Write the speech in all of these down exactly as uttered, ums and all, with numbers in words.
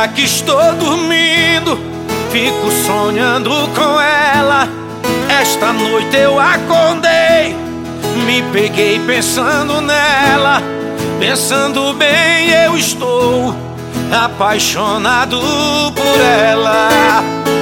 hora que estou dormindo, fico sonhando com ela. Esta noite eu acordei, me peguei pensando nela. Pensando bem, eu estou apaixonado por ela.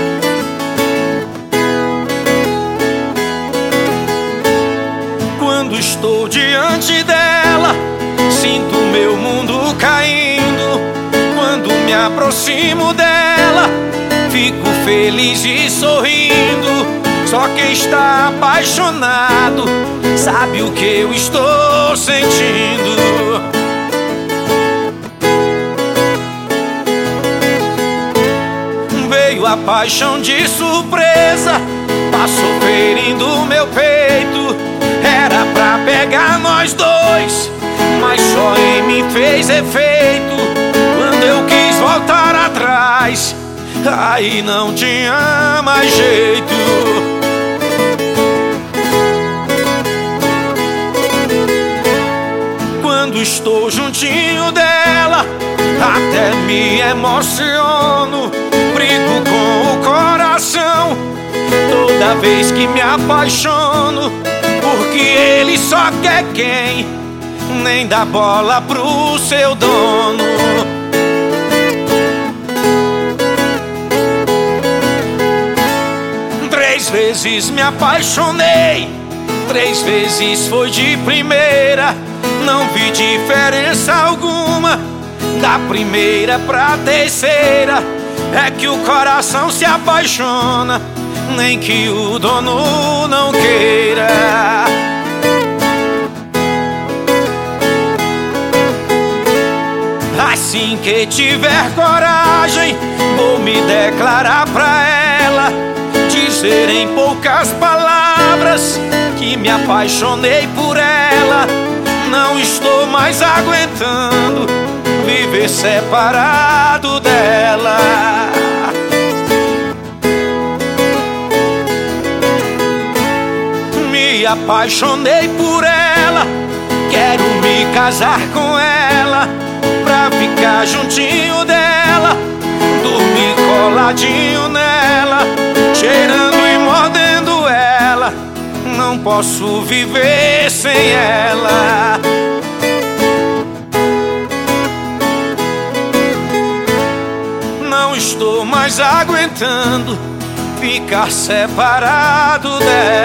Quando estou diante dela, sinto meu mundo caindo. Quando me aproximo dela, fico feliz e sorrindo. Só quem está apaixonado sabe o que eu estou sentindo. Veio a paixão de surpresa, passou ferindo meu peito. Era pra pegar nós dois, mas só em mim fez efeito. Quando eu quis voltar atrás, aí não tinha mais jeito. Quando estou juntinho dela, até me emociono. Brigo com o coração toda vez que me apaixono, porque ele só quer quem nem dá bola pro seu dono. Três vezes me apaixonei, três vezes foi de primeira. Não vi diferença alguma da primeira pra terceira. É que o coração se apaixona, nem que o dono não queira. Assim que tiver coragem, vou me declarar pra ela, dizer em poucas palavras que me apaixonei por ela. Não estou mais aguentando viver separado dela. Me apaixonei por ela, quero me casar com ela, pra ficar juntinho dela, dormir coladinho nela, cheirando e mordendo ela. Não posso viver sem ela. Não estou mais aguentando ficar separado dela.